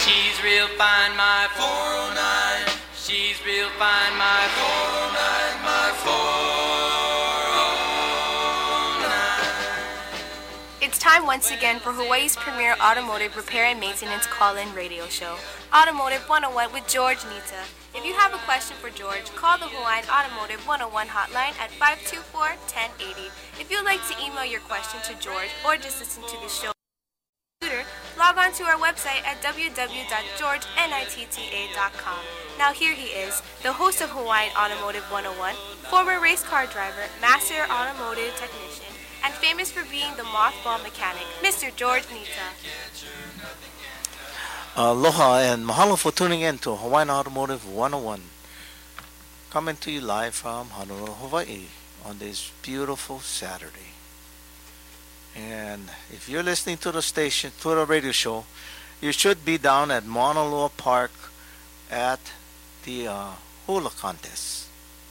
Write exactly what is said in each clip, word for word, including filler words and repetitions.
She's real fine, my four oh nine. She's real fine, my four oh nine, my four oh nine. It's time once again for Hawaii's premier automotive repair and maintenance call-in radio show, Automotive one oh one with George Nita. If you have a question for George, call the Hawaiian Automotive one oh one hotline at five two four, one oh eight oh. If you'd like to email your question to George or just listen to the show, log on to our website at w w w dot george nitta dot com. Now here he is, the host of Hawaiian Automotive one oh one, former race car driver, master automotive technician, and famous for being the mothball mechanic, Mister George Nita. Aloha and mahalo for tuning in to Hawaiian Automotive one oh one. Coming to you live from Honolulu, Hawaii on this beautiful Saturday. And if you're listening to the station, to the radio show, you should be down at Mauna Loa Park at the uh, hula contest.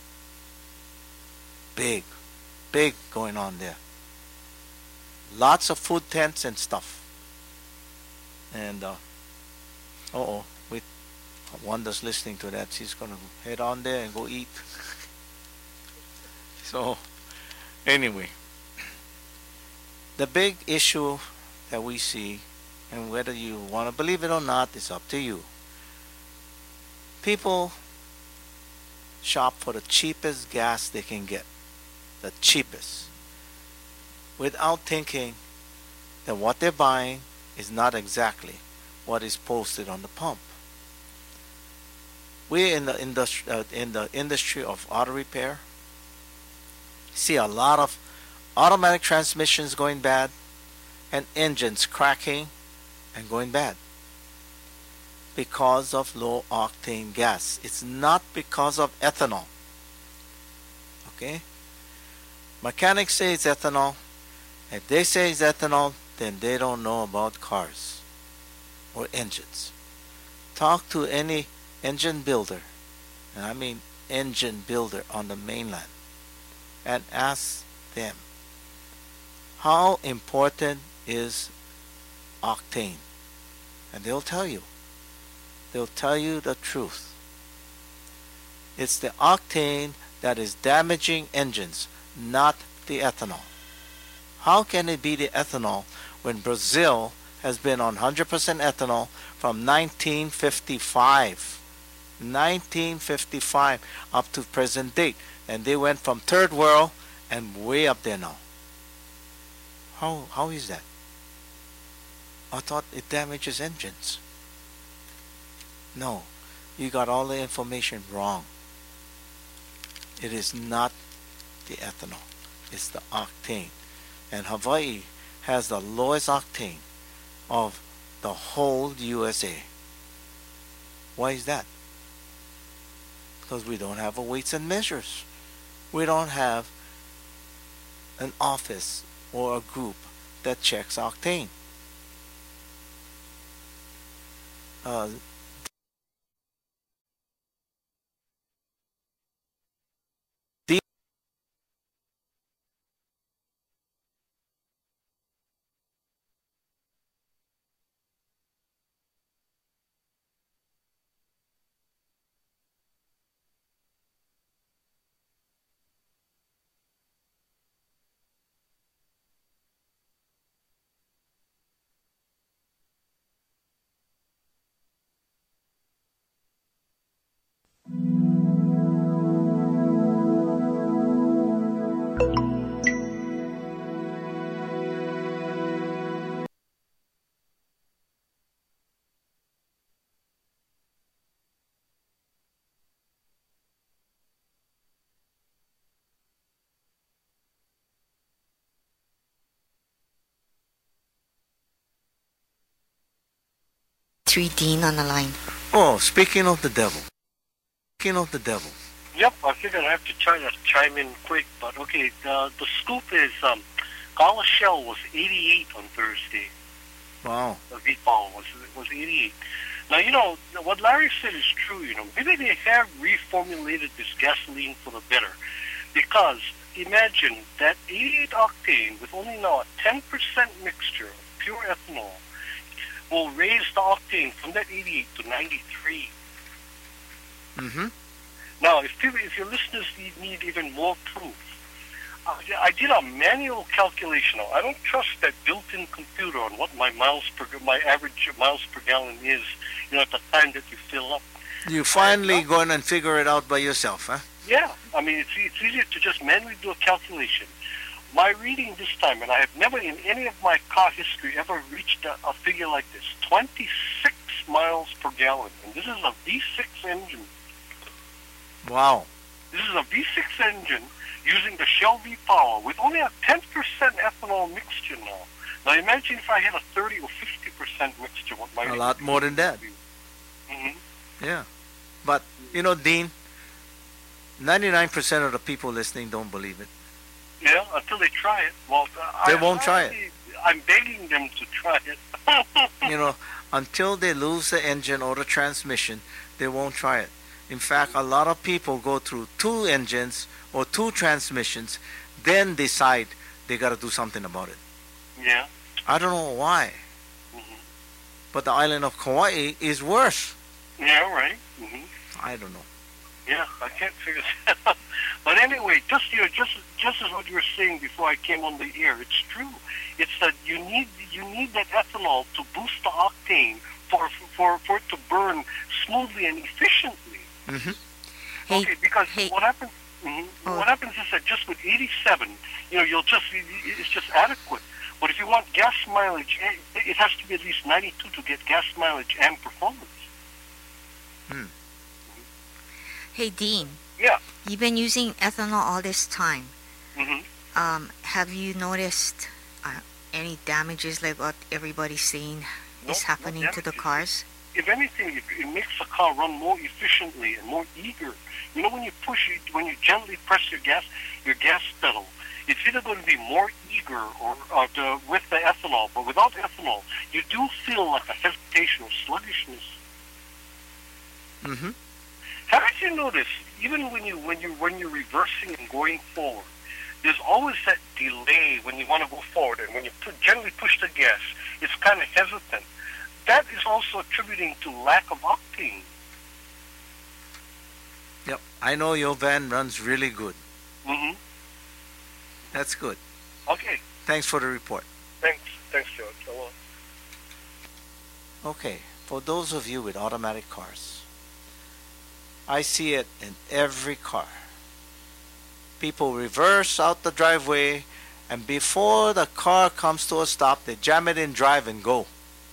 Big, big going on there. Lots of food tents and stuff. And, uh, uh-oh, wait, Wanda's listening to that. She's going to head on there and go eat. So, anyway. The big issue that we see, and whether you want to believe it or not, is up to you. People shop for the cheapest gas they can get. The cheapest. Without thinking that what they're buying is not exactly what is posted on the pump. We in the industry, uh, in the industry of auto repair, see a lot of automatic transmissions going bad and engines cracking and going bad because of low octane gas. It's not because of ethanol. Okay? Mechanics say it's ethanol. If they say it's ethanol, then they don't know about cars or engines. Talk to any engine builder, and I mean engine builder on the mainland, and ask them, how important is octane? And they'll tell you. They'll tell you the truth. It's the octane that is damaging engines, not the ethanol. How can it be the ethanol when Brazil has been on one hundred percent ethanol from nineteen fifty-five? nineteen fifty-five up to present date. And they went from third world and way up there now. How how is that? I thought it damages engines. No, you got all the information wrong. It is not the ethanol. It's the octane. And Hawaii has the lowest octane of the whole U S A. Why is that? Because we don't have a weights and measures. We don't have an office or a group that checks octane. Uh, the three Dean on the line. Oh, speaking of the devil. Speaking of the devil. Yep, I figured I have to try to chime in quick, but okay, the, the scoop is um, Gala Shell was eighty-eight on Thursday. Wow. The V ball was was eighty-eight. Now, you know, what Larry said is true, you know. Maybe they have reformulated this gasoline for the better. Because imagine that eighty-eight octane with only now a ten percent mixture of pure ethanol will raise the octane from that eighty-eight to ninety-three. Mm-hmm. Now, if people, if your listeners need, need even more proof, uh, I did a manual calculation. Now, I don't trust that built-in computer on what my miles per my average miles per gallon is, you know, at the time that you fill up. You finally going and figure it out by yourself, huh? Yeah, I mean, it's it's easier to just manually do a calculation. My reading this time, and I have never in any of my car history ever reached a, a figure like this: twenty-six miles per gallon, and this is a V six engine. Wow. This is a V six engine using the Shell V-Power with only a ten percent ethanol mixture now. Now imagine if I had a thirty or fifty percent mixture. What my A lot more than that. Mm-hmm. Yeah. But, you know, Dean, ninety-nine percent of the people listening don't believe it. Yeah, until they try it. Well, uh, They I, won't try it. I'm begging them to try it. You know, until they lose the engine or the transmission, they won't try it. In fact, a lot of people go through two engines or two transmissions, then decide they got to do something about it. Yeah. I don't know why. Mm-hmm. But the island of Kauai is worse. Yeah, right. Mm-hmm. I don't know. Yeah, I can't figure that out. But anyway, just you know, just just as what you were saying before I came on the air, it's true. It's that you need you need that ethanol to boost the octane for for for it to burn smoothly and efficiently. Mm-hmm. Hey, Okay, because hey. what happens? mhm, Oh. What happens is that just with eighty-seven, you know, you'll just it's just adequate. But if you want gas mileage, eh, it has to be at least ninety-two to get gas mileage and performance. Hey, Dean, Yeah. you've been using ethanol all this time. hmm Um, have you noticed uh, any damages like what everybody's saying No, is no happening to the damages. cars? If anything, it, it makes the car run more efficiently and more eager. You know, when you push it, when you gently press your gas, your gas pedal, it's either going to be more eager or, or the, with the ethanol, but without ethanol, you do feel like a hesitation or sluggishness. Mm-hmm. Haven't you noticed, even when you when you when you're reversing and going forward, there's always that delay when you want to go forward, and when you put, gently push the gas, it's kind of hesitant. That is also attributing to lack of octane. Yep. I know your van runs really good. Mm-hmm. That's good. Okay. Thanks for the report. Thanks. Thanks, George. I will. Okay. For those of you with automatic cars, I see it in every car. People reverse out the driveway, and before the car comes to a stop, they jam it in drive and go.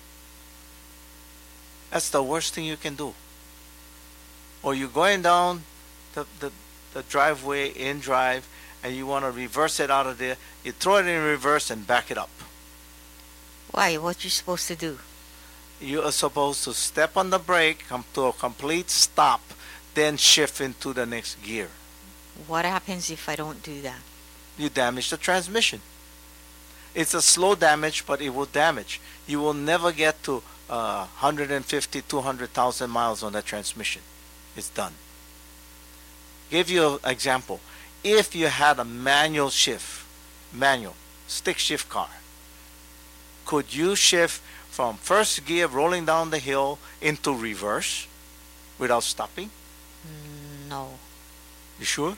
That's the worst thing you can do. Or you're going down the, the, the driveway in drive, and you want to reverse it out of there, you throw it in reverse and back it up. Why? What you supposed to do? You are supposed to step on the brake, come to a complete stop, then shift into the next gear. What happens if I don't do that? You damage the transmission. It's a slow damage, but it will damage. You will never get to uh, one hundred fifty, two hundred thousand miles on that transmission. It's done. Give you an example. If you had a manual shift, manual, stick shift car, could you shift from first gear rolling down the hill into reverse without stopping? Mm, no. You sure?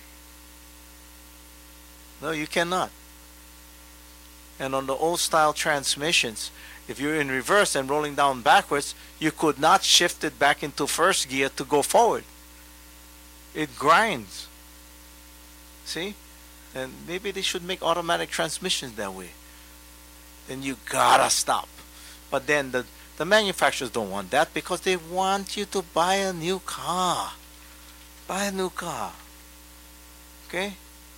No, you cannot. And on the old style transmissions, if you're in reverse and rolling down backwards, you could not shift it back into first gear to go forward. It grinds. See? And maybe they should make automatic transmissions that way. Then you gotta stop. But then the, the manufacturers don't want that because they want you to buy a new car. Buy a new car. Okay?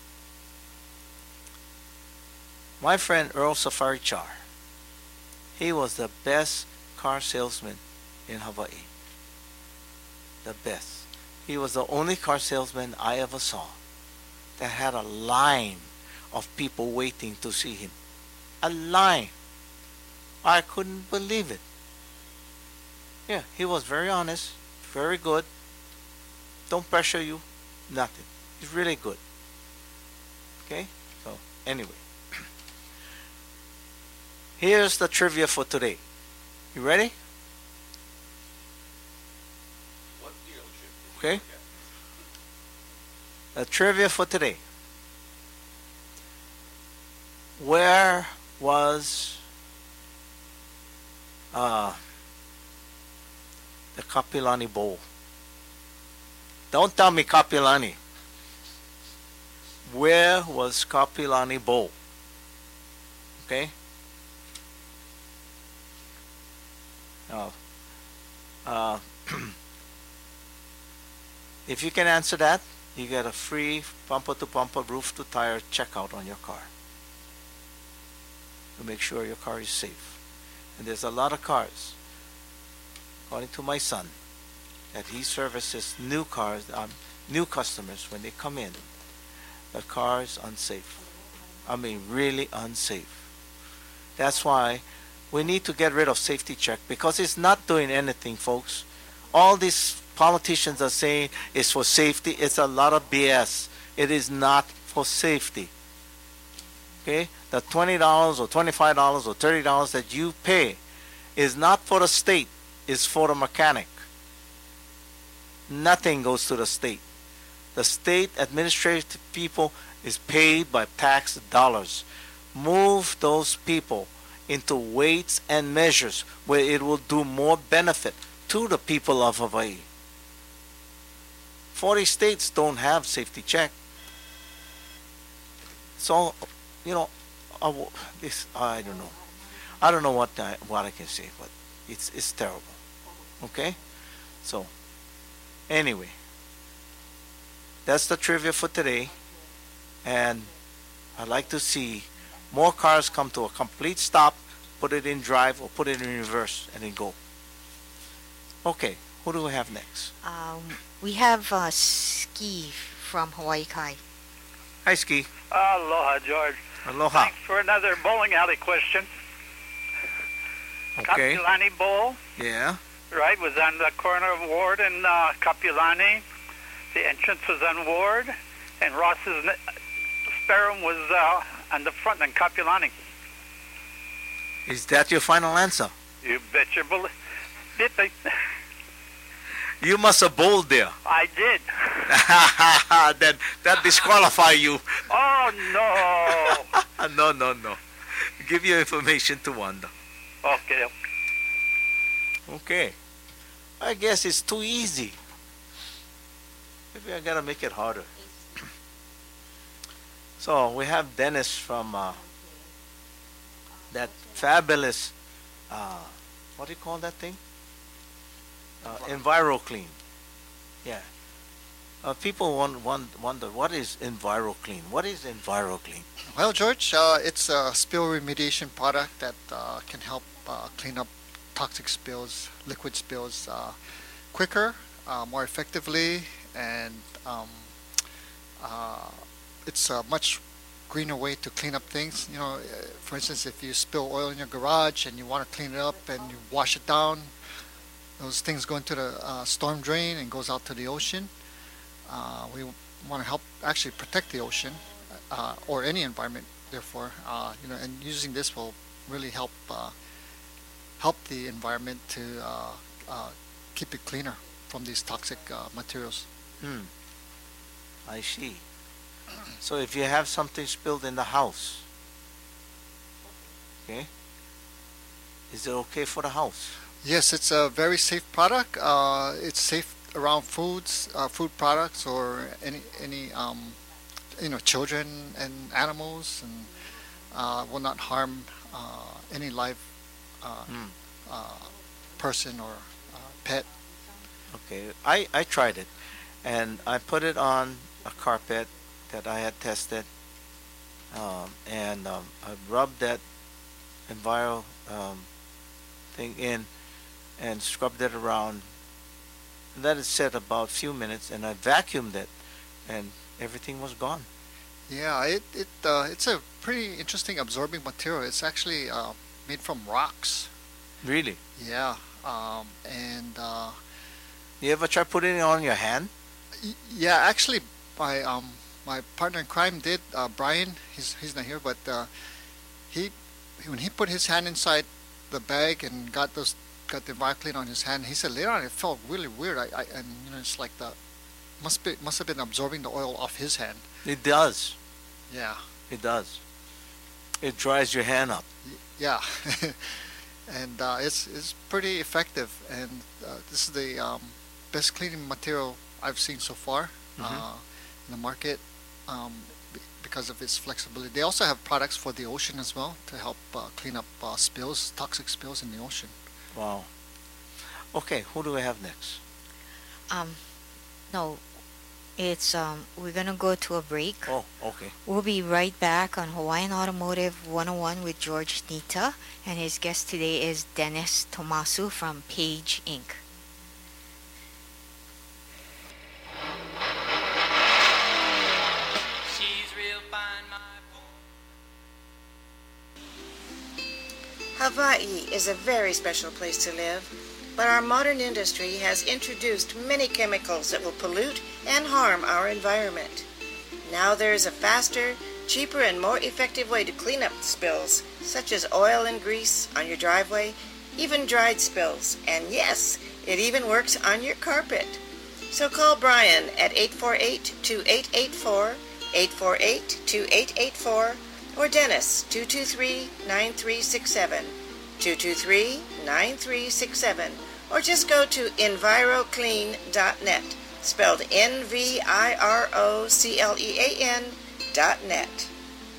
My friend Earl Safari Char, he was the best car salesman in Hawaii. The best. He was the only car salesman I ever saw that had a line of people waiting to see him. A line. I couldn't believe it. Yeah, he was very honest, very good. Don't pressure you, nothing. He's really good. Okay? So, anyway. Here's the trivia for today. You ready? What dealership? Okay. A trivia for today. Where was uh, the Kapilani Bowl? Don't tell me Kapilani. Where was Kapilani Bowl? Okay. Now, uh, if you can answer that, you get a free bumper-to-bumper, roof-to-tire checkout on your car to make sure your car is safe. And there's a lot of cars, according to my son, that he services new cars, um, new customers when they come in. The car is unsafe. I mean, really unsafe. That's why we need to get rid of safety check, because it's not doing anything, folks. All these politicians are saying it's for safety. It's a lot of B S. It is not for safety. Okay? The twenty dollars or twenty-five dollars or thirty dollars that you pay is not for the state. It's for the mechanic. Nothing goes to the state. The state administrative people is paid by tax dollars. Move those people into weights and measures where it will do more benefit to the people of Hawaii. forty states don't have safety check. So, you know, I, this I don't know. I don't know what I, what I can say, but it's it's terrible. Okay, so anyway, that's the trivia for today, and I'd like to see more cars come to a complete stop, put it in drive or put it in reverse, and then go. Okay, who do we have next? Um, we have uh, Ski from Hawaii Kai. Hi, Ski. Aloha, George. Aloha. Thanks for another bowling alley question. Okay. Kapilani Bowl, Yeah. right, was on the corner of Ward and uh, Kapilani. The entrance was on Ward, and Ross's ne- Sparrow was uh, on the front on Kapilani. Is that your final answer? You bet your bullet. Did they? You must have bowled there. I did. Then that disqualify you. Oh, no. No, no, no. Give your information to Wanda. Okay. Okay. I guess it's too easy. Maybe I gotta make it harder. So we have Dennis from uh, that fabulous, uh, what do you call that thing? Uh, EnviroClean. Yeah. Uh, people want, want, wonder, what is EnviroClean? What is EnviroClean? Well, George, uh, it's a spill remediation product that uh, can help uh, clean up toxic spills, liquid spills uh, quicker, uh, more effectively, and um, uh, it's a much greener way to clean up things. You know, uh, for instance, if you spill oil in your garage and you want to clean it up and you wash it down, those things go into the uh, storm drain and goes out to the ocean. Uh, we want to help actually protect the ocean uh, or any environment. Therefore, uh, you know, and using this will really help uh, help the environment to uh, uh, keep it cleaner from these toxic uh, materials. Hmm. I see. So if you have something spilled in the house, okay, is it okay for the house? Yes, it's a very safe product. Uh, it's safe around foods, uh, food products, or any any um, you know, children and animals, and uh, will not harm uh, any live uh, Hmm. uh, person or uh, pet. Okay, I, I tried it, and I put it on a carpet that I had tested, um, and um, I rubbed that Enviro um, thing in and scrubbed it around. And let it set about a few minutes, and I vacuumed it, and everything was gone. Yeah, it it uh, it's a pretty interesting absorbing material. It's actually uh, made from rocks. Really? Yeah, um, and uh, You ever try putting it on your hand? y- yeah, actually, my um my partner in crime did. Uh, Brian, he's he's not here, but uh, he when he put his hand inside the bag and got those got the Viclean on his hand. He said later on it felt really weird. I, I and you know it's like the must be must have been absorbing the oil off his hand. It does. Yeah. It does. It dries your hand up. Yeah. And uh, it's it's pretty effective, and uh, this is the um, best cleaning material I've seen so far Mhm. uh, in the market um, b- because of its flexibility. They also have products for the ocean as well to help uh, clean up uh, spills, toxic spills in the ocean. Wow. Okay, who do we have next? Um, no, it's um, we're gonna go to a break. Oh, okay. We'll be right back on Hawaiian Automotive one oh one with George Nita, and his guest today is Dennis Tomasu from Page Incorporated. She's real fine, my boy. Hawaii is a very special place to live, but our modern industry has introduced many chemicals that will pollute and harm our environment. Now there is a faster, cheaper, and more effective way to clean up spills, such as oil and grease on your driveway, even dried spills, and yes, it even works on your carpet. So call Brian at eight four eight, two eight eight four, eight four eight, two eight eight four, or Dennis, two two three, nine three six seven, two two three, nine three six seven, or just go to enviroclean dot net, spelled N V I R O C L E A N dot net.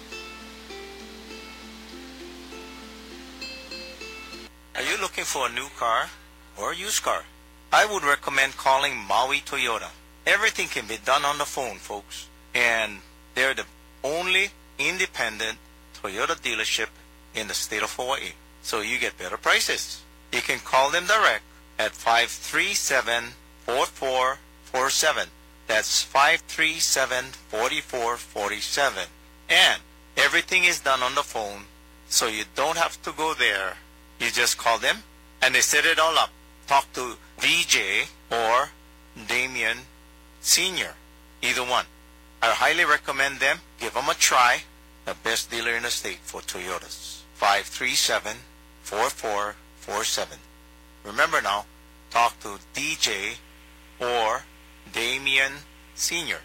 Are you looking for a new car or a used car? I would recommend calling Maui Toyota. Everything can be done on the phone, folks. And they're the only independent Toyota dealership in the state of Hawaii. So you get better prices. You can call them direct at five three seven, four four four seven. That's five three seven, four four four seven. And everything is done on the phone, so you don't have to go there. You just call them, and they set it all up. Talk to V J or Damien Senior, either one. I highly recommend them. Give them a try. The best dealer in the state for Toyotas. five three seven, four four four seven. Remember now, talk to D J or Damien Senior.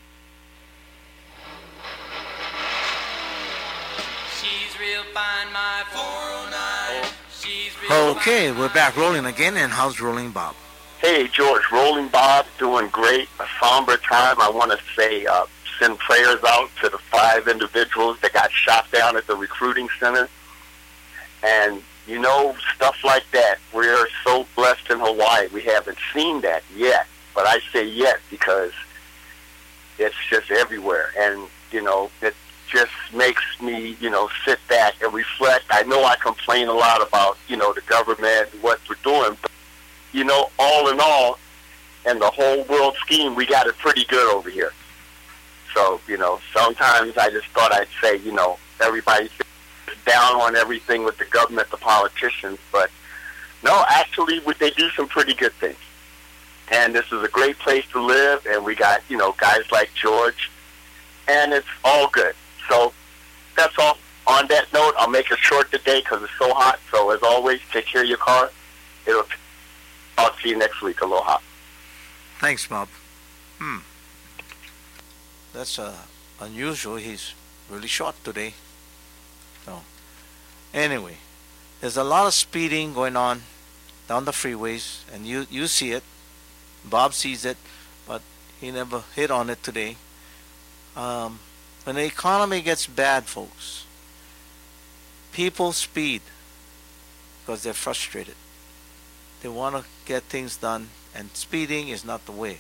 She's real fine, my four oh nine. She's real Okay, fine, we're my back rolling again, and how's Rolling Bob? Hey, George, Rolling Bob, doing great. A somber time. I want to say, uh, send prayers out to the five individuals that got shot down at the recruiting center. And, you know, stuff like that. We're so blessed in Hawaii. We haven't seen that yet. But I say yet because it's just everywhere. And, you know, it just makes me, you know, sit back and reflect. I know I complain a lot about, you know, the government and what we're doing, but you know, all in all, in the whole world scheme, we got it pretty good over here. So, you know, sometimes I just thought I'd say, you know, everybody's down on everything with the government, the politicians, but no, actually, they do some pretty good things. And this is a great place to live, and we got, you know, guys like George, and it's all good. So that's all. On that note, I'll make it short today because it's so hot. So as always, take care of your car. It'll I'll see you next week. Aloha. Thanks, Bob. Hmm. That's uh, unusual. He's really short today. So, anyway, there's a lot of speeding going on down the freeways, and you, you see it. Bob sees it, but he never hit on it today. Um, when the economy gets bad, folks, people speed because they're frustrated. They want to get things done, and speeding is not the way.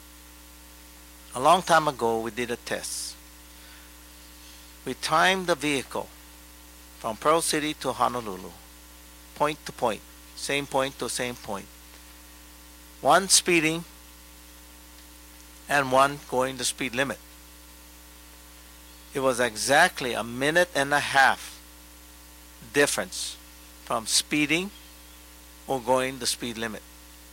A long time ago, we did a test. We timed the vehicle from Pearl City to Honolulu, point to point, same point to same point. One speeding and one going the speed limit. It was exactly a minute and a half difference from speeding or going the speed limit.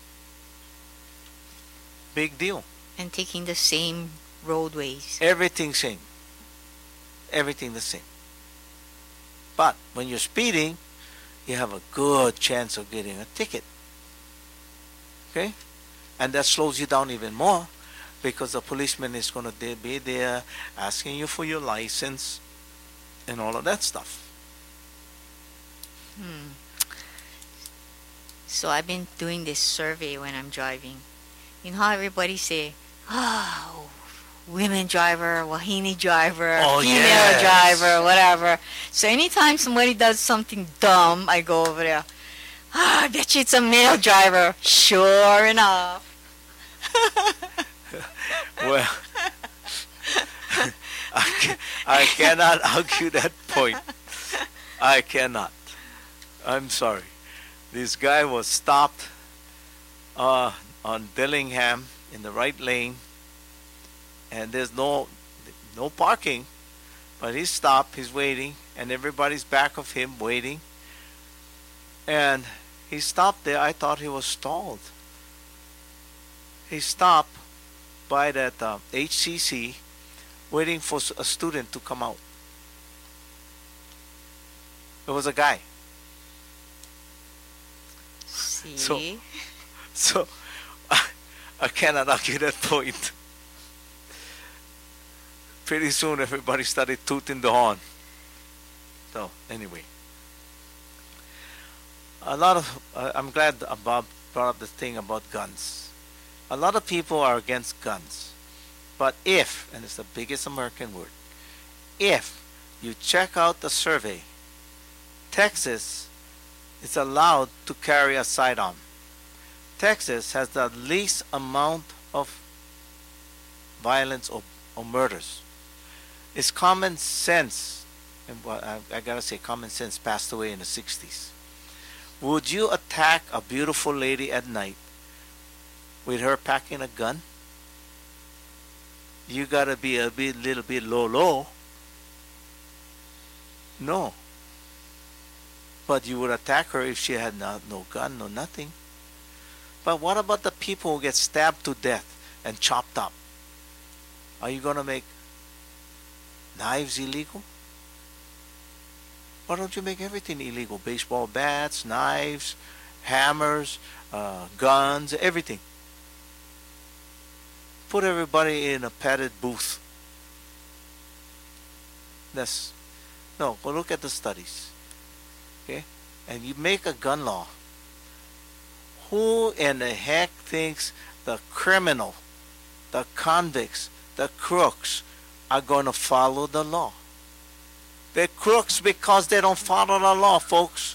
Big deal. And taking the same roadways. Everything same. Everything the same. But when you're speeding, you have a good chance of getting a ticket. Okay? And that slows you down even more because the policeman is going to be there asking you for your license and all of that stuff. Hmm. So I've been doing this survey when I'm driving. You know how everybody say, oh, women driver, Wahini driver, Oh, female yes. driver, whatever. So anytime somebody does something dumb, I go over there. Ah, I bet you it's a male driver. Sure enough. Well, I, ca- I cannot argue that point. I cannot. I'm sorry. This guy was stopped uh, on Dillingham in the right lane, and there's no no parking, but he's stopped, he's waiting, and everybody's back of him waiting. And he stopped there. I thought he was stalled. He stopped by that uh, H C C waiting for s- a student to come out. It was a guy. See? So, so I, I cannot argue that point. Pretty soon everybody started tooting the horn. So, anyway. A lot of, uh, I'm glad Bob brought up the thing about guns. A lot of people are against guns. But if, and it's the biggest American word, if you check out the survey, Texas is allowed to carry a sidearm. Texas has the least amount of violence or, or murders. It's common sense, and well, I, I gotta say, common sense passed away in the sixties. Would you attack a beautiful lady at night with her packing a gun? You gotta be a bit, little bit low, low. No. But you would attack her if she had no, no gun, no nothing. But what about the people who get stabbed to death and chopped up? Are you gonna make knives illegal? Why don't you make everything illegal? Baseball bats, knives, hammers, uh, guns, everything. Put everybody in a padded booth. That's no. Go look at the studies. Okay, and you make a gun law. Who in the heck thinks the criminal, the convicts, the crooks are going to follow the law? They're crooks because they don't follow the law, folks.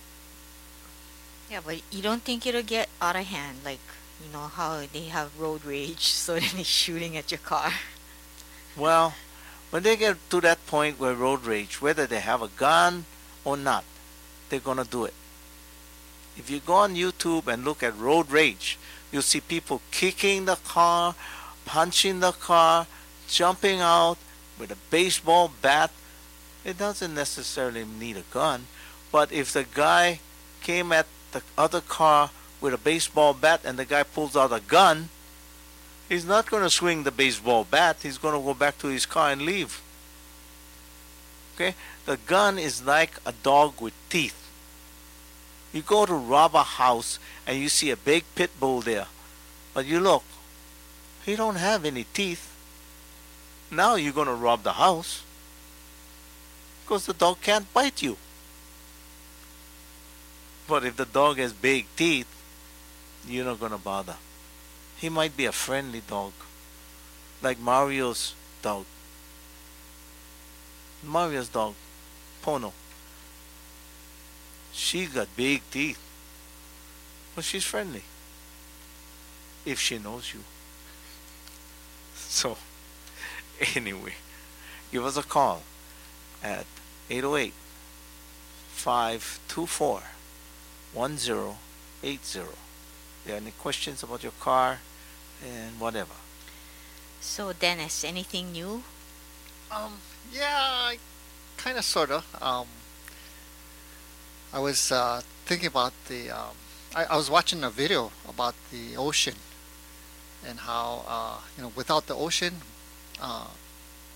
Yeah, but you don't think it'll get out of hand, like, you know, how they have road rage, so then they're shooting at your car. Well, when they get to that point where road rage, whether they have a gun or not, they're going to do it. If you go on YouTube and look at road rage, you'll see people kicking the car, punching the car, jumping out with a baseball bat. It doesn't necessarily need a gun, but if the guy came at the other car with a baseball bat and the guy pulls out a gun, he's not going to swing the baseball bat. He's going to go back to his car and leave. Okay? The gun is like a dog with teeth. You go to rob a house and you see a big pit bull there, but you look, he don't have any teeth. Now you're going to rob the house because the dog can't bite you. But if the dog has big teeth, you're not going to bother. He might be a friendly dog, like Mario's dog. Mario's dog, Pono. She's got big teeth, but she's friendly if she knows you. So, anyway, give us a call at eight oh eight, five two four, one zero eight zero. If you have any questions about your car and whatever. So, Dennis, anything new? Um, yeah, kind of, sort of. Um, I was uh, thinking about the. Um, I, I was watching a video about the ocean and how uh, you know without the ocean, uh,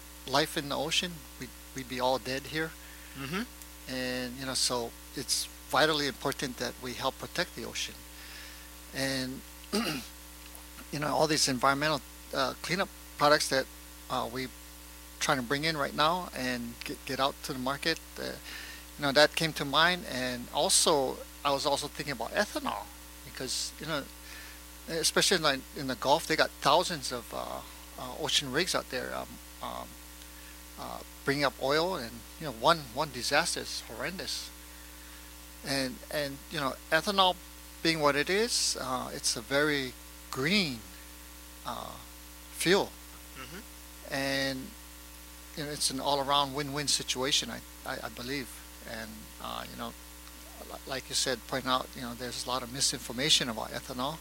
life in the ocean, we'd we'd be all dead here. Mm-hmm. And you know, so it's vitally important that we help protect the ocean. And you know, all these environmental uh, cleanup products that uh, we trying to bring in right now and get, get out to the market, uh, you know, that came to mind. And also, I was also thinking about ethanol, because, you know, especially in, like, in the Gulf, they got thousands of uh, uh, ocean rigs out there um, um, uh, bringing up oil, and, you know, one one disaster is horrendous. And and you know, ethanol being what it is, uh, it's a very green uh, fuel, Mm-hmm. and you know, it's an all-around win-win situation, I, I, I believe. And uh, you know, li- like you said, point out, you know, there's a lot of misinformation about ethanol,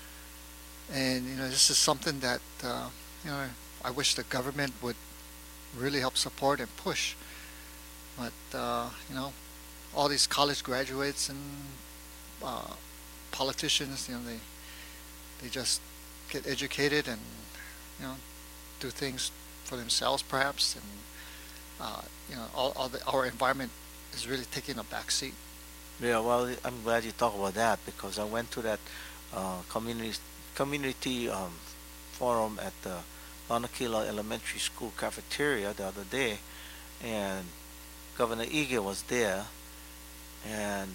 and you know, this is something that uh, you know, I wish the government would really help support and push. But uh, you know, all these college graduates and uh, politicians, you know, they they just get educated and, you know, do things for themselves, perhaps, and uh, you know, all, all the, our environment is really taking a back seat. Yeah, well, I'm glad you talk about that, because I went to that uh, community community um, forum at the Lanakila Elementary School cafeteria the other day, and Governor Ige was there, and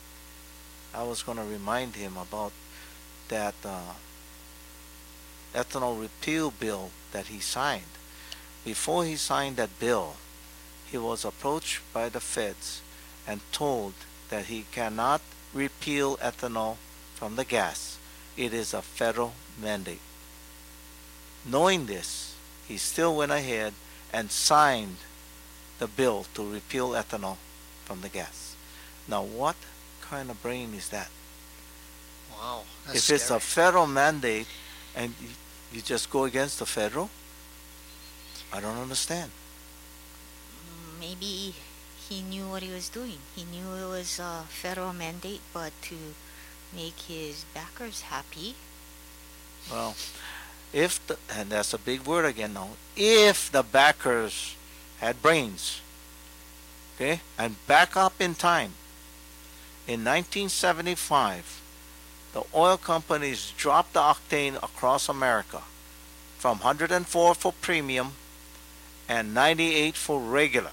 I was going to remind him about that uh, ethanol repeal bill that he signed. Before he signed that bill, he was approached by the feds and told that he cannot repeal ethanol from the gas. It is a federal mandate. Knowing this, he still went ahead and signed the bill to repeal ethanol from the gas. Now, what kind of brain is that? Wow, that's If it's scary. a federal mandate and you, you just go against the federal, I don't understand. Mm, Maybe he knew what he was doing. He knew it was a federal mandate, but to make his backers happy. Well, if the, and that's a big word again now, if the backers had brains, okay, and back up in time, in nineteen seventy-five, the oil companies dropped the octane across America from one hundred four for premium and ninety-eight for regular,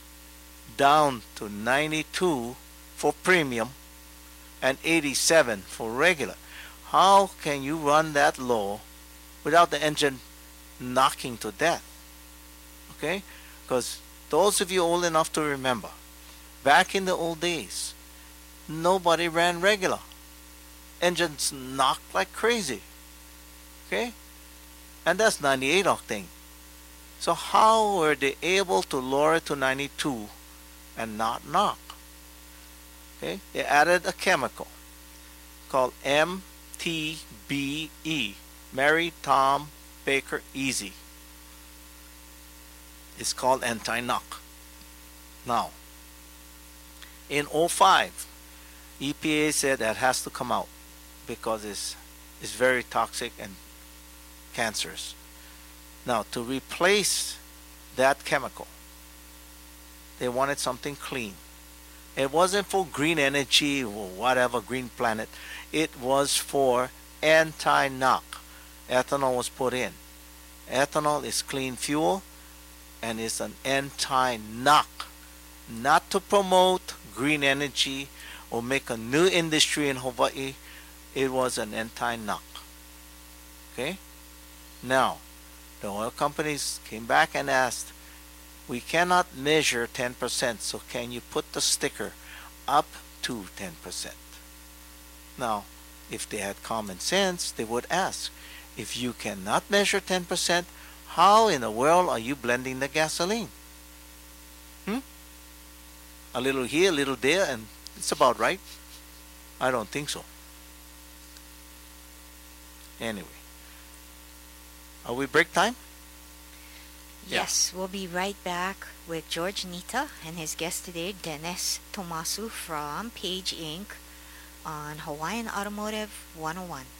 down to ninety-two for premium and eighty-seven for regular. How can you run that low without the engine knocking to death? Okay? Because those of you old enough to remember, back in the old days, nobody ran regular. Engines knocked like crazy. Okay? And that's ninety-eight octane. So how were they able to lower it to ninety-two and not knock? Okay? They added a chemical called M T B E, Mary Tom Baker Easy. It's called anti-knock. Now, in oh five, E P A said that has to come out because it's, it's very toxic and cancerous. Now, to replace that chemical, they wanted something clean. It wasn't for green energy or whatever, green planet. It was for anti-knock. Ethanol was put in. Ethanol is clean fuel and it's an anti-knock. Not to promote green energy or make a new industry in Hawaii. It was an anti-knock. Okay? Now, the oil companies came back and asked, we cannot measure ten percent, so can you put the sticker up to ten percent? Now, if they had common sense, they would ask, if you cannot measure ten percent, how in the world are you blending the gasoline? Hmm? A little here, a little there, and it's about right? I don't think so. Anyway, are we break time? Yeah. Yes, we'll be right back with George Nita and his guest today, Dennis Tomasu from Page Incorporated on Hawaiian Automotive one oh one.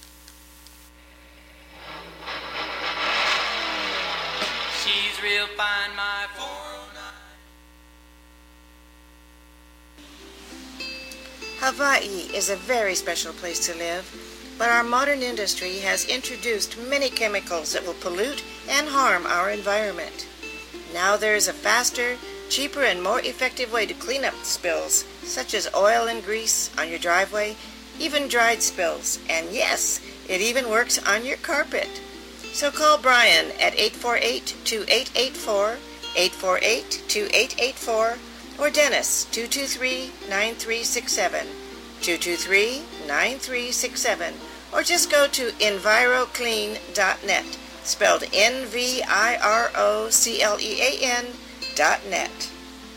She's real fine, my four oh nine. Hawaii is a very special place to live, but our modern industry has introduced many chemicals that will pollute and harm our environment. Now there is a faster, cheaper, and more effective way to clean up spills, such as oil and grease on your driveway, even dried spills, and yes, it even works on your carpet. So call Brian at eight four eight, two eight eight four, eight four eight, two eight eight four, or Dennis, two two three, nine three six seven, two two three, nine three six seven, or just go to enviroclean dot net, spelled N V I R O C L E A N dot net.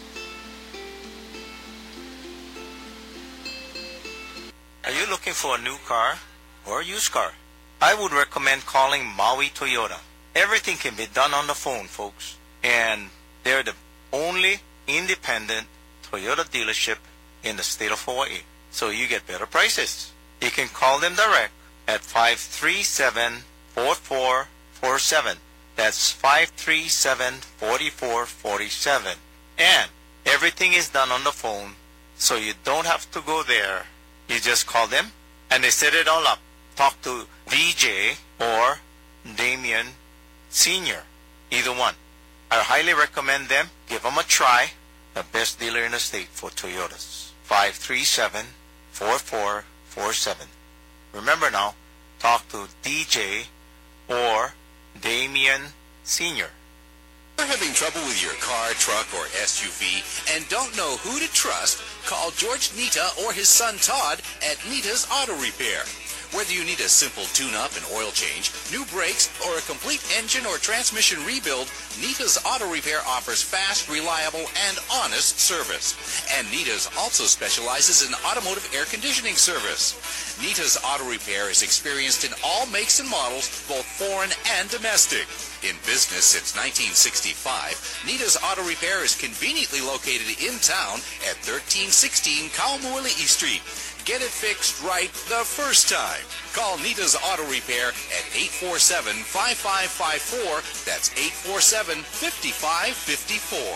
Are you looking for a new car or a used car? I would recommend calling Maui Toyota. Everything can be done on the phone, folks. And they're the only independent Toyota dealership in the state of Hawaii. So you get better prices. You can call them direct at five three seven, four four four seven. That's five three seven, four four four seven. And everything is done on the phone, so you don't have to go there. You just call them, and they set it all up. Talk to D J or Damien Senior, either one. I highly recommend them. Give them a try. The best dealer in the state for Toyotas. five three seven, four four four seven. Remember now, talk to D J or Damien Senior. If you're having trouble with your car, truck, or S U V and don't know who to trust, call George Nita or his son Todd at Nita's Auto Repair. Whether you need a simple tune-up and oil change, new brakes, or a complete engine or transmission rebuild, Nita's Auto Repair offers fast, reliable, and honest service. And Nita's also specializes in automotive air conditioning service. Nita's Auto Repair is experienced in all makes and models, both foreign and domestic. In business since nineteen sixty-five, Nita's Auto Repair is conveniently located in town at thirteen sixteen Kaumoili'i Street. Get it fixed right the first time. Call Nita's Auto Repair at eight four seven, five five five four. That's eight four seven, five five five four.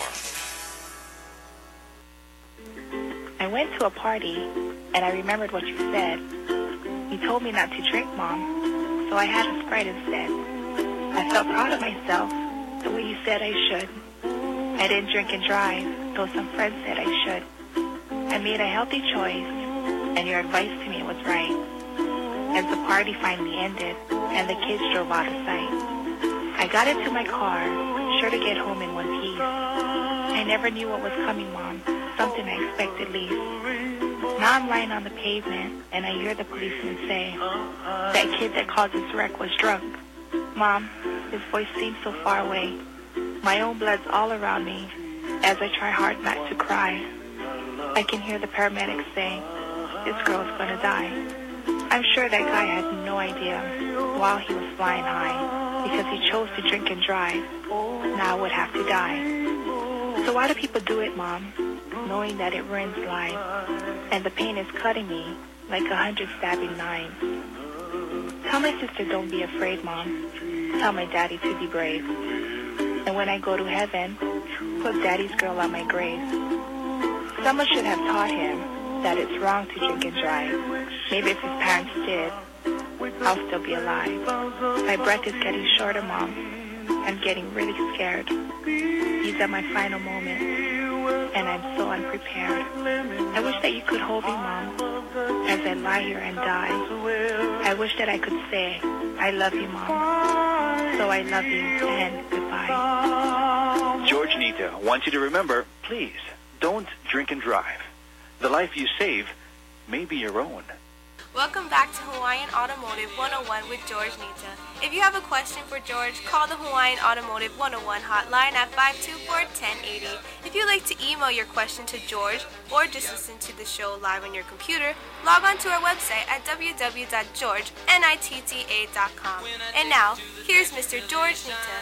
I went to a party, and I remembered what you said. You told me not to drink, Mom, so I had a Sprite instead. I felt proud of myself, the way you said I should. I didn't drink and drive, though some friends said I should. I made a healthy choice, and your advice to me was right. As the party finally ended, and the kids drove out of sight, I got into my car, sure to get home in one piece. I never knew what was coming, Mom, something I expected least. Now I'm lying on the pavement, and I hear the policeman say, that kid that caused this wreck was drunk. Mom, his voice seems so far away. My own blood's all around me as I try hard not to cry. I can hear the paramedics saying, this girl's gonna die. I'm sure that guy had no idea while he was flying high because he chose to drink and drive. Now would have to die. So why do people do it, Mom, knowing that it ruins lives and the pain is cutting me like a hundred stabbing knives? Tell my sister don't be afraid, Mom. Tell my daddy to be brave. And when I go to heaven, put daddy's girl on my grave. Someone should have taught him that it's wrong to drink and drive. Maybe if his parents did, I'll still be alive. My breath is getting shorter, Mom. I'm getting really scared. These are my final moments, and I'm so unprepared. I wish that you could hold me, Mom, as I lie here and die. I wish that I could say, I love you, Mom. So I love you, and goodbye. George Nita wants you to remember, please, don't drink and drive. The life you save may be your own. Welcome back to Hawaiian Automotive one oh one with George Nita. If you have a question for George, call the Hawaiian Automotive one oh one hotline at five two four, one oh eight oh. If you'd like to email your question to George or just listen to the show live on your computer, log on to our website at w w w dot george nitta dot com. And now, here's Mister George Nita.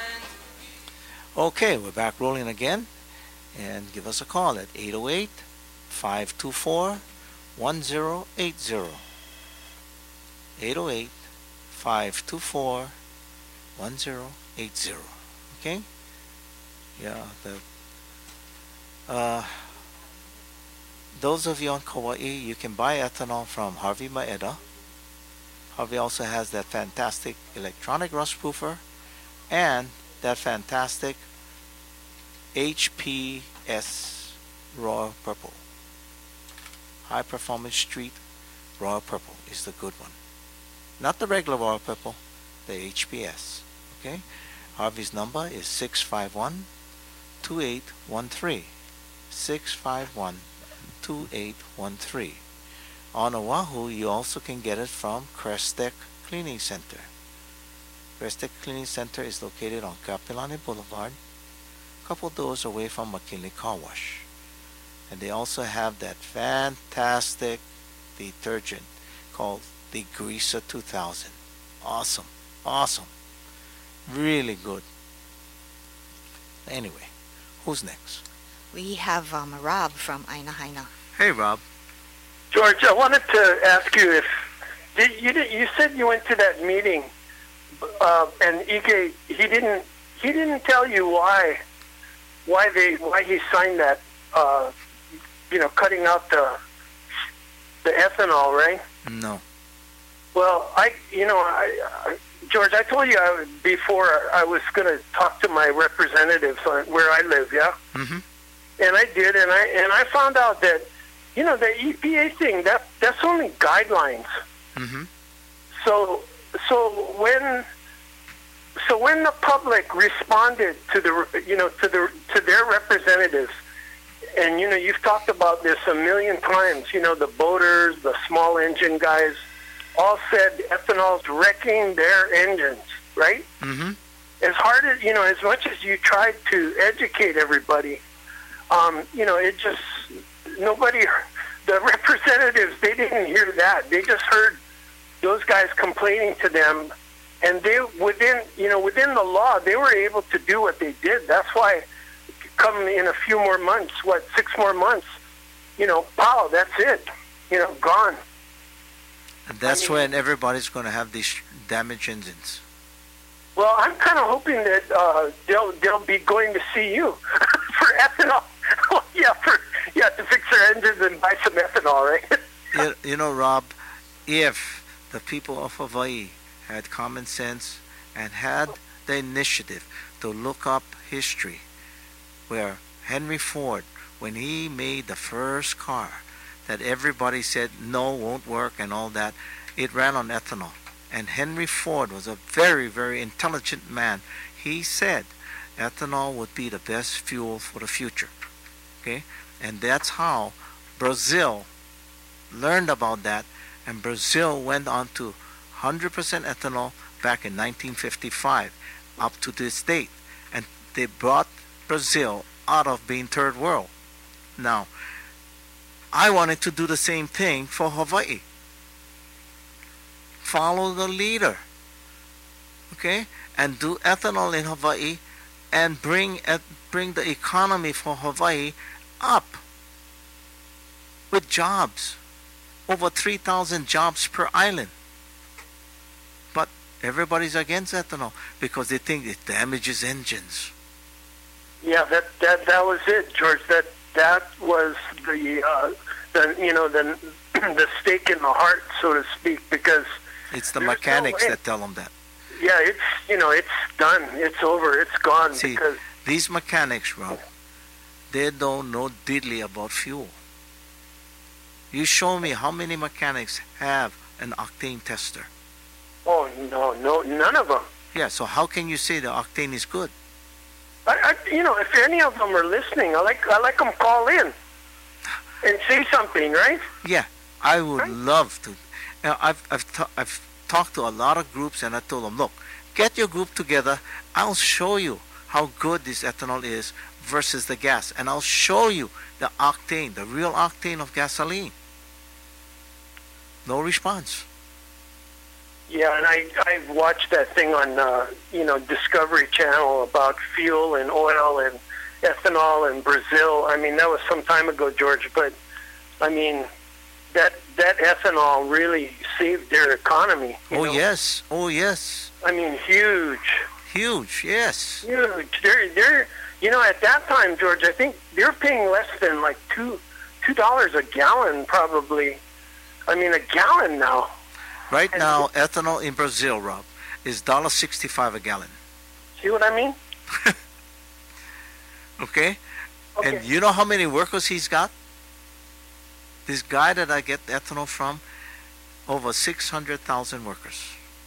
Okay, we're back rolling again. And give us a call at eight oh eight, five two four, one oh eight oh. eight oh eight, five two four, one oh eight oh. Okay? Yeah, the uh those of you on Kauai, you can buy ethanol from Harvey Maeda. Harvey also has that fantastic electronic rust proofer and that fantastic H P S Royal Purple. High Performance Street Royal Purple is the good one. Not the regular Royal Purple, the H P S. Okay? Harvey's number is six five one, two eight one three. six five one, two eight one three. On Oahu, you also can get it from Crestec Cleaning Center. Crestec Cleaning Center is located on Kapiolani Boulevard, a couple doors away from McKinley Car Wash. And they also have that fantastic detergent called the Greaser two thousand. Awesome, awesome, really good. Anyway, who's next? We have um, Rob from Aina Haina. Hey, Rob. George, I wanted to ask you if did, you did, you said you went to that meeting, uh, and Ike he didn't he didn't tell you why why they why he signed that uh, you know cutting out the the ethanol, right? No. Well, I you know I, I George, I told you I, before I was going to talk to my representatives on where I live, yeah. Mm-hmm. And I did, and I and I found out that, you know, the E P A thing, that that's only guidelines. Mm-hmm. So so when so when the public responded to the you know to the to their representatives, and you know you've talked about this a million times. You know, the boaters, the small engine guys, all said ethanol's wrecking their engines, right? Mm-hmm. As hard as you know, as much as you tried to educate everybody. Um, you know, it just, nobody, the representatives, they didn't hear that. They just heard those guys complaining to them. And they, within, you know, within the law, they were able to do what they did. That's why, come in a few more months, what, six more months, you know, pow, that's it. You know, gone. And that's I mean, when everybody's going to have these damaged engines. Well, I'm kind of hoping that uh, they'll they'll be going to see you for ethanol. yeah, for yeah to fix their engines and buy some ethanol, right? you, you know, Rob, if the people of Hawaii had common sense and had the initiative to look up history, where Henry Ford, when he made the first car that everybody said no, won't work and all that, it ran on ethanol. And Henry Ford was a very, very intelligent man. He said ethanol would be the best fuel for the future. Okay? And that's how Brazil learned about that, and Brazil went on to one hundred percent ethanol back in nineteen fifty-five up to this date. And they brought Brazil out of being third world. Now, I wanted to do the same thing for Hawaii. Follow the leader, okay, and do ethanol in Hawaii, and bring et- bring the economy for Hawaii up with jobs, over three thousand jobs per island. But everybody's against ethanol because they think it damages engines. Yeah, that that that was it, George. That that was the uh, the you know the the stake in the heart, so to speak, because. It's the mechanics no that tell them that. Yeah, it's, you know, it's done. It's over. It's gone. See, because these mechanics, Rob, they don't know diddly about fuel. You show me how many mechanics have an octane tester. Oh, no, no, none of them. Yeah, so how can you say the octane is good? I, I, you know, if any of them are listening, I like I like them call in and say something, right? Yeah, I would right? love to. Now, I've I've ta- I've talked to a lot of groups, and I told them, look, get your group together. I'll show you how good this ethanol is versus the gas, and I'll show you the octane, the real octane of gasoline. No response. Yeah, and I I've watched that thing on uh, you know Discovery Channel about fuel and oil and ethanol in Brazil. I mean, that was some time ago, George, but I mean. That that ethanol really saved their economy. Oh know? yes, oh yes. I mean, huge. Huge, yes. Huge. They're they're you know at that time, George. I think they're paying less than like two two dollars a gallon, probably. I mean, a gallon now. Right now, ethanol in Brazil, Rob, is one dollar sixty-five a gallon. See what I mean? Okay? Okay. And you know how many workers he's got? This guy that I get ethanol from, over six hundred thousand workers.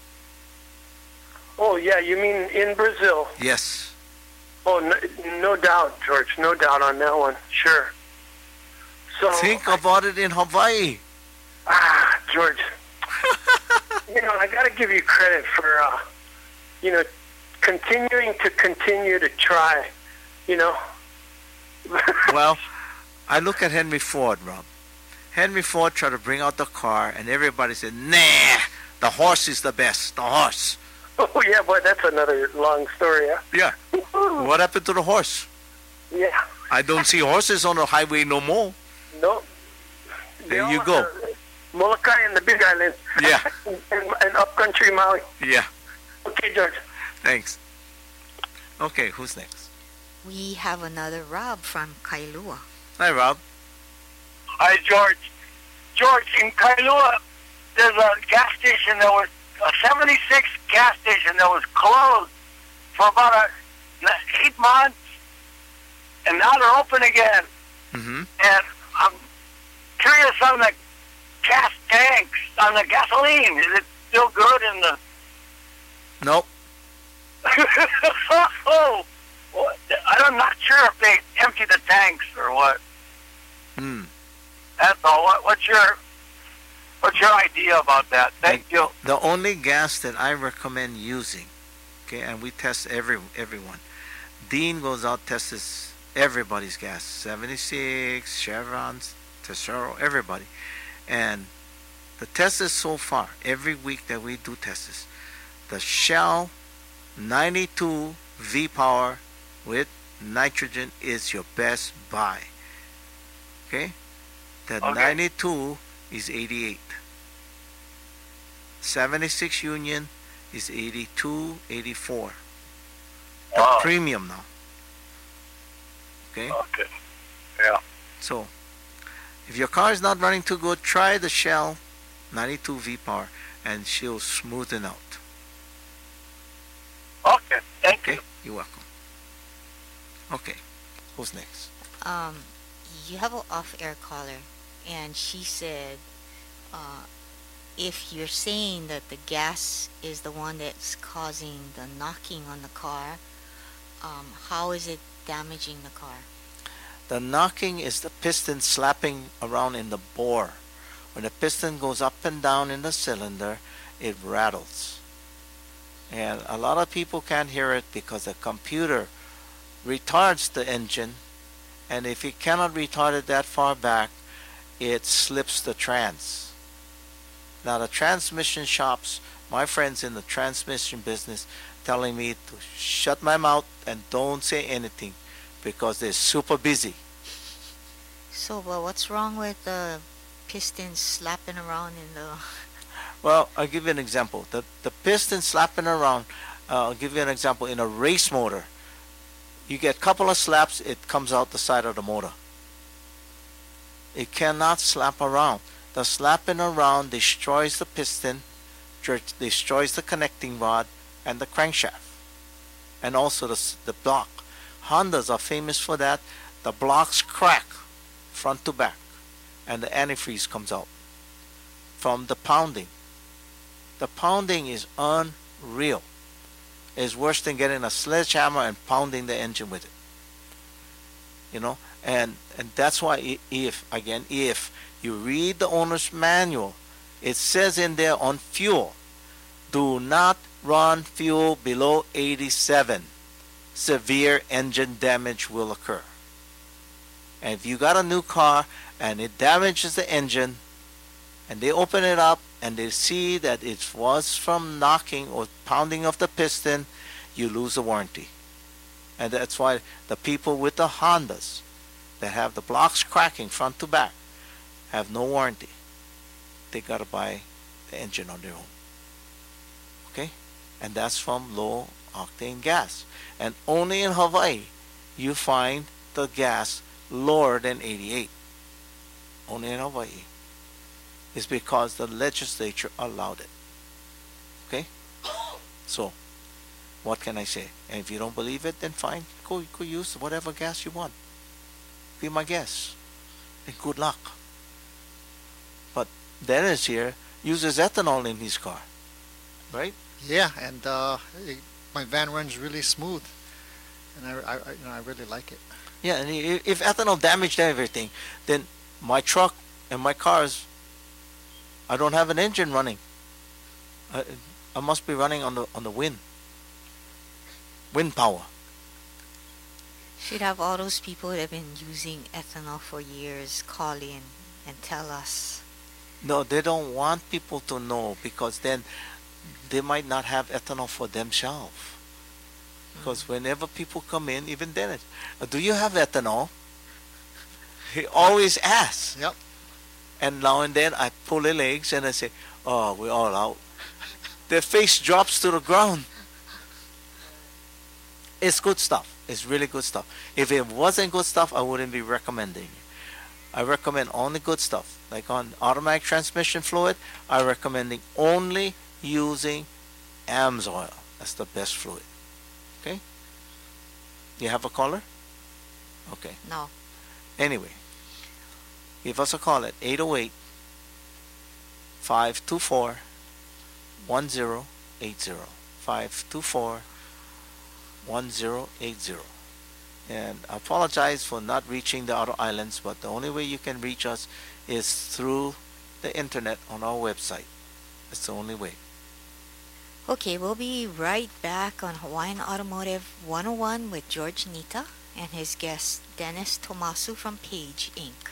Oh, yeah, you mean in Brazil? Yes. Oh, no, no doubt, George. No doubt on that one. Sure. So Think about it in Hawaii. Ah, George. You know, I got to give you credit for, uh, you know, continuing to continue to try, you know. Well, I look at Henry Ford, Rob. Henry Ford tried to bring out the car, and everybody said, nah, the horse is the best, the horse. Oh, yeah, boy, that's another long story, huh? Yeah. What happened to the horse? Yeah. I don't see horses on the highway no more. No. There you go. Molokai and the Big Island. Yeah. and, and upcountry Maui. Yeah. Okay, George. Thanks. Okay, who's next? We have another Rob from Kailua. Hi, Rob. Hi, George. George, in Kailua, there's a gas station that was, a seventy-six gas station that was closed for about a, eight months, and now they're open again. Mm-hmm. And I'm curious on the gas tanks, on the gasoline. Is it still good in the... Nope. Oh, I'm not sure if they empty the tanks or what. Hmm. That's all. What, what's your what's your idea about that? Thank you. The only gas that I recommend using, okay, and we test every everyone. Dean goes out, tests everybody's gas, seventy-six, Chevron's, Tesoro, everybody. And the tests so far, every week that we do tests, the Shell ninety-two V-Power with nitrogen is your best buy. Okay? The Okay. ninety-two is eighty-eight. seventy-six Union is eighty-two, eighty-four. The Wow. premium now. Okay? Okay. Yeah. So, if your car is not running too good, try the Shell ninety-two V-Power and she'll smoothen out. Okay. Thank Okay? you. You're welcome. Okay. Who's next? Um, you have an off-air caller, and she said, uh, if you're saying that the gas is the one that's causing the knocking on the car, um, how is it damaging the car? The knocking is the piston slapping around in the bore. When the piston goes up and down in the cylinder, it rattles. And a lot of people can't hear it because the computer retards the engine, and if you cannot retard it that far back, it slips the trans. Now the transmission shops, my friends in the transmission business, telling me to shut my mouth and don't say anything because they're super busy. So, well, what's wrong with the piston slapping around in the... Well, I'll give you an example. The, the piston slapping around, uh, I'll give you an example. In a race motor, you get a couple of slaps, it comes out the side of the motor. It cannot slap around. The slapping around destroys the piston, destroys the connecting rod, and the crankshaft, and also the, the block. Hondas are famous for that. The blocks crack front to back, and the antifreeze comes out from the pounding. The pounding is unreal. It's worse than getting a sledgehammer and pounding the engine with it. You know, and and that's why if again if you read the owner's manual, it says in there on fuel, do not run fuel below eighty-seven. Severe engine damage will occur. And if you got a new car and it damages the engine, and they open it up and they see that it was from knocking or pounding of the piston, you lose the warranty. And that's why the people with the Hondas that have the blocks cracking front to back have no warranty. They got to buy the engine on their own. Okay? And that's from low octane gas. And only in Hawaii you find the gas lower than eighty-eight. only in Hawaii. It's because the legislature allowed it. Okay? So, what can I say? And if you don't believe it, then fine. Go, go use whatever gas you want. Be my guest. And good luck. But Dennis here uses ethanol in his car. Right? Yeah, and uh, it, my van runs really smooth. And I, I, I, you know, I really like it. Yeah, and i- if ethanol damaged everything, then my truck and my cars, I don't have an engine running. I, I must be running on the on the wind. Wind power. Should have all those people that have been using ethanol for years call in and tell us. No, they don't want people to know because then they might not have ethanol for themselves. Because whenever people come in, even Dennis, "Uh, do you have ethanol?" He always asks. Yep. And now and then I pull their legs and I say, "Oh, we're all out." Their face drops to the ground. It's good stuff. It's really good stuff. If it wasn't good stuff, I wouldn't be recommending it. I recommend only good stuff. Like on automatic transmission fluid, I'm recommending only using AMSOIL. That's the best fluid. Okay? You have a caller? Okay. No. Anyway, give us a call at eight oh eight, five two four, one zero eight zero. five two four, one zero eight zero. And I apologize for not reaching the outer islands, but the only way you can reach us is through the internet on our website. That's the only way. Okay, we'll be right back on Hawaiian Automotive one oh one with George Nita and his guest Dennis Tomasu from Page Incorporated.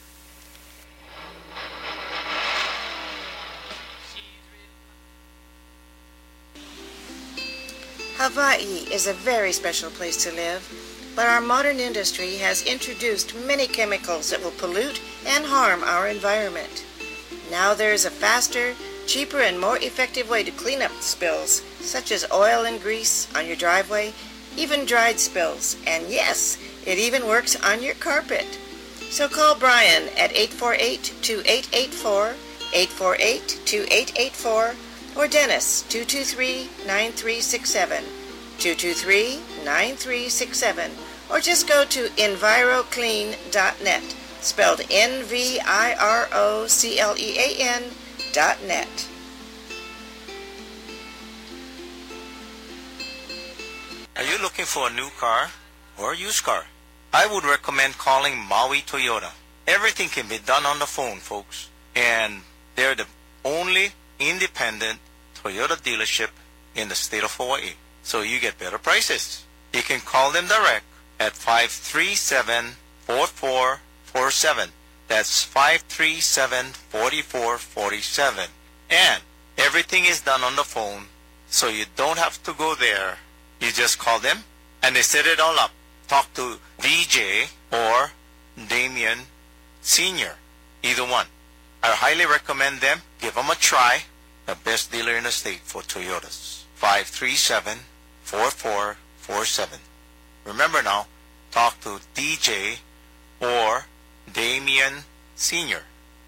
Hawaii is a very special place to live, but our modern industry has introduced many chemicals that will pollute and harm our environment. Now there is a faster, cheaper, and more effective way to clean up spills, such as oil and grease on your driveway, even dried spills, and yes, it even works on your carpet. So call Brian at eight four eight, two eight eight four, eight four eight, two eight eight four, or Dennis, two two three, nine three six seven, two two three, nine three six seven, or just go to enviroclean dot net, spelled N V I R O C L E A N dot net. Are you looking for a new car or a used car? I would recommend calling Maui Toyota. Everything can be done on the phone, folks. And they're the only independent Toyota dealership in the state of Hawaii. So you get better prices. You can call them direct at five three seven, four four four seven. That's five three seven, four four four seven. And everything is done on the phone, so you don't have to go there. You just call them, and they set it all up. Talk to V J or Damien Senior, either one. I highly recommend them. Give them a try. The best dealer in the state for Toyotas. five three seven, four four four seven. Remember now, talk to D J or Damien Senior.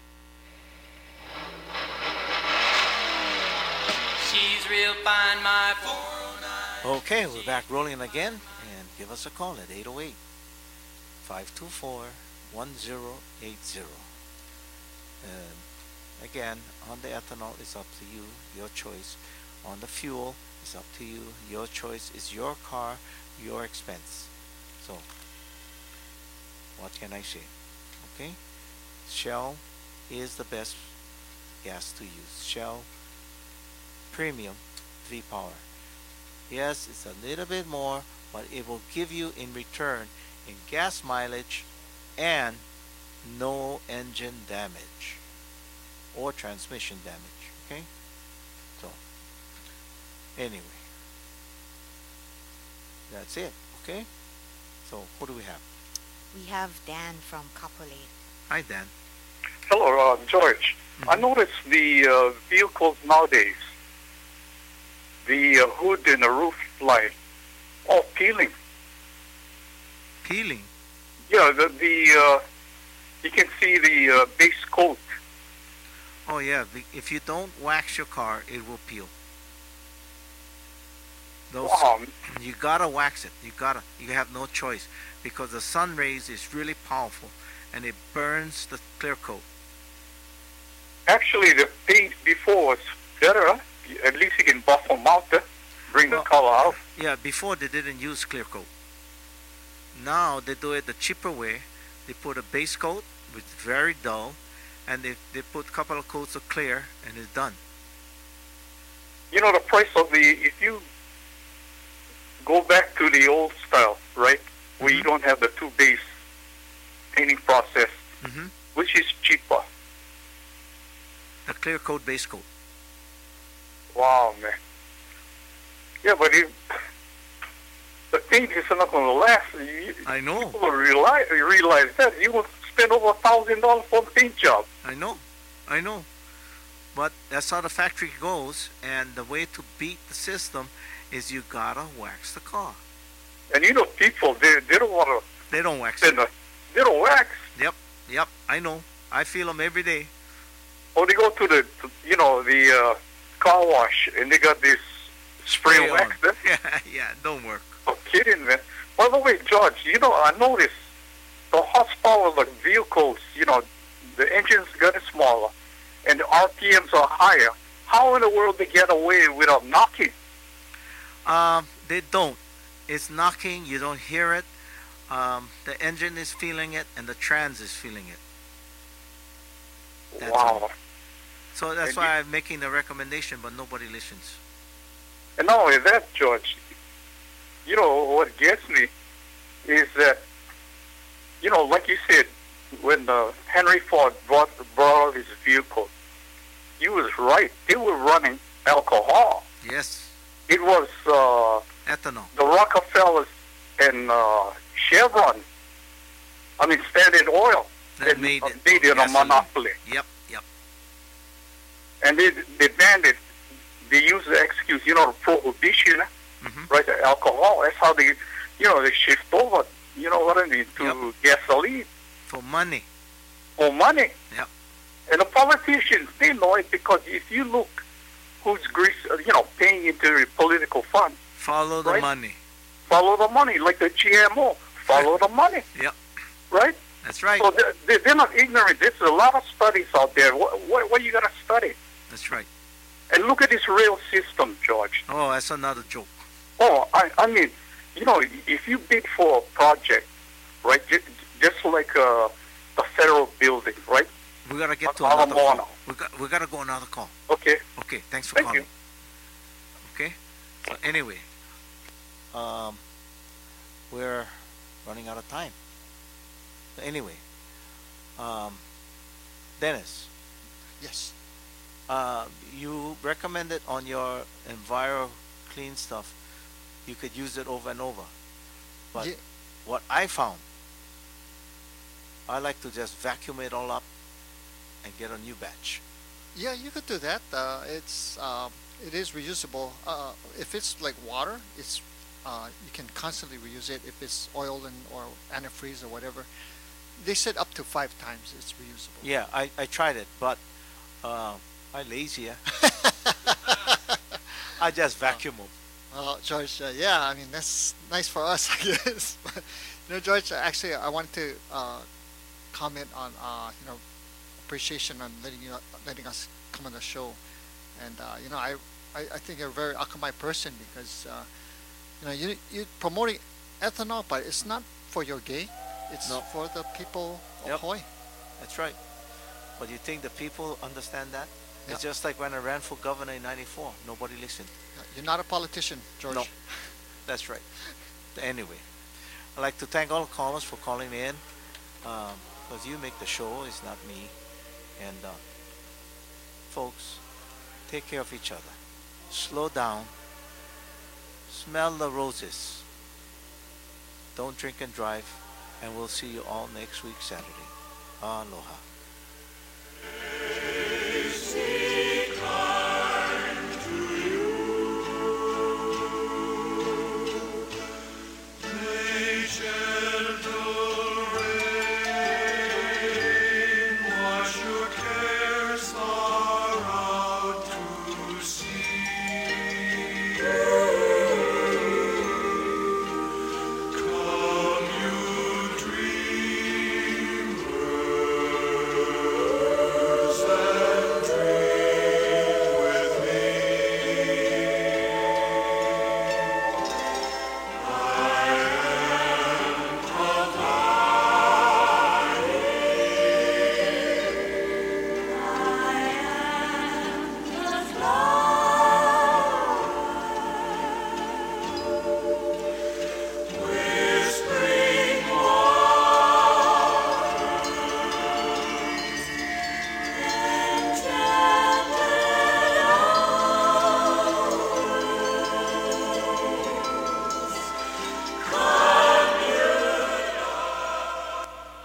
She's real fine, my four oh nine. Okay, we're back rolling again, and give us a call at eight oh eight, five two four, one zero eight zero. And again, on the ethanol, it's up to you, your choice. On the fuel, it's up to you, your choice. It's your car, your expense. So, what can I say? Okay? Shell is the best gas to use. Shell Premium three Power. Yes, it's a little bit more, but it will give you in return in gas mileage and no engine damage or transmission damage. Okay? So, anyway, that's it. Okay? So, who do we have? We have Dan from Kapolei. Hi, Dan. Hello, uh, George. I noticed the uh, vehicles nowadays, the uh, hood and the roof light, all peeling. Peeling? Yeah, the the uh, you can see the uh, base coat. Oh yeah, be- if you don't wax your car, it will peel. Those, Wow. you gotta wax it. You gotta. You have no choice because the sun rays is really powerful, and it burns the clear coat. Actually, the paint before was better. At least you can buff them out, uh, bring Well- the color out. Yeah, before they didn't use clear coat. Now they do it the cheaper way. They put a base coat, which is very dull, and they they put a couple of coats of clear, and it's done. You know, the price of the, if you go back to the old style, right, where you don't have the two base painting process, Mm-hmm. which is cheaper? The clear coat, base coat. Wow, man. Yeah, but it, the paint is not going to last. You, I know. People realize, realize that. You will spend over a thousand dollars for a paint job. I know, I know. But that's how the factory goes, and the way to beat the system is you gotta wax the car. And you know, people, they, they don't want to They don't wax spend it. a, they don't wax. Yep, yep, I know. I feel them every day. Or they go to the, to, you know, the uh, car wash, and they got this spray, Spray on. wax there. Yeah, yeah, don't work. No kidding, man. By the way, George, you know, I noticed the horsepower of the vehicles, you know, the engines getting smaller, and the R P Ms are higher. How in the world they get away without knocking? Um, they don't. It's knocking, you don't hear it. Um, the engine is feeling it, and the trans is feeling it. That's wow. all. So that's And why you- I'm making the recommendation, but nobody listens. And not only that, George, you know, what gets me is that, you know, like you said, when uh, Henry Ford brought, brought out his vehicle, he was right. They were running alcohol. Yes, It was uh, ethanol. the Rockefellers and uh, Chevron, I mean Standard Oil, That made it. made it a gasoline. monopoly. Yep, yep. And they, they banned it. They use the excuse, you know, prohibition, Mm-hmm. right, the alcohol. That's how they, you know, they shift over, you know what I mean, to gasoline For money. for money. Yep. And the politicians, they know it because if you look who's grease, uh, you know, paying into the political fund, Follow the Right. money. follow the money, like the G M O, follow the money, Yep, right? that's right. So they're, they're not ignorant. There's a lot of studies out there. What, what, what you got to study? That's right. And look at this rail system, George. Oh, that's another joke. Oh, I, I mean, you know, if you bid for a project, right, just, just like uh, the federal building, right? We gotta get to Ala another Moana. call. We got we gotta go another call. Okay. Okay, thanks for Thank calling. you. Okay. So anyway, um, we're running out of time. So anyway, um, Dennis, Yes. uh, you recommended on your Enviro Clean stuff, you could use it over and over. But Ye- what I found, I like to just vacuum it all up and get a new batch. Yeah, you could do that. Uh, it's um, it is reusable. Uh, if it's like water, it's uh, you can constantly reuse it. If it's oil and or antifreeze or whatever, they said up to five times it's reusable. Yeah, I, I tried it, but uh, I lazy. Yeah. I just vacuum them. Well, George, uh, yeah, I mean that's nice for us, I guess. But, you know, George, actually, I wanted to uh, comment on uh, you know appreciation on letting you letting us come on the show, and uh, you know I, I I think you're a very Akamai person because uh, you know you you promoting ethanol, but it's not for your gain. It's No. for the people of Yep. Hawaii. That's right. But you think the people understand that? Yeah. It's just like when I ran for governor in ninety-four. Nobody listened. You're not a politician, George. No. That's right. Anyway, I'd like to thank all the callers for calling in. Because you make the show, it's not me. And uh, folks, take care of each other. Slow down. Smell the roses. Don't drink and drive. And we'll see you all next week, Saturday. Aloha.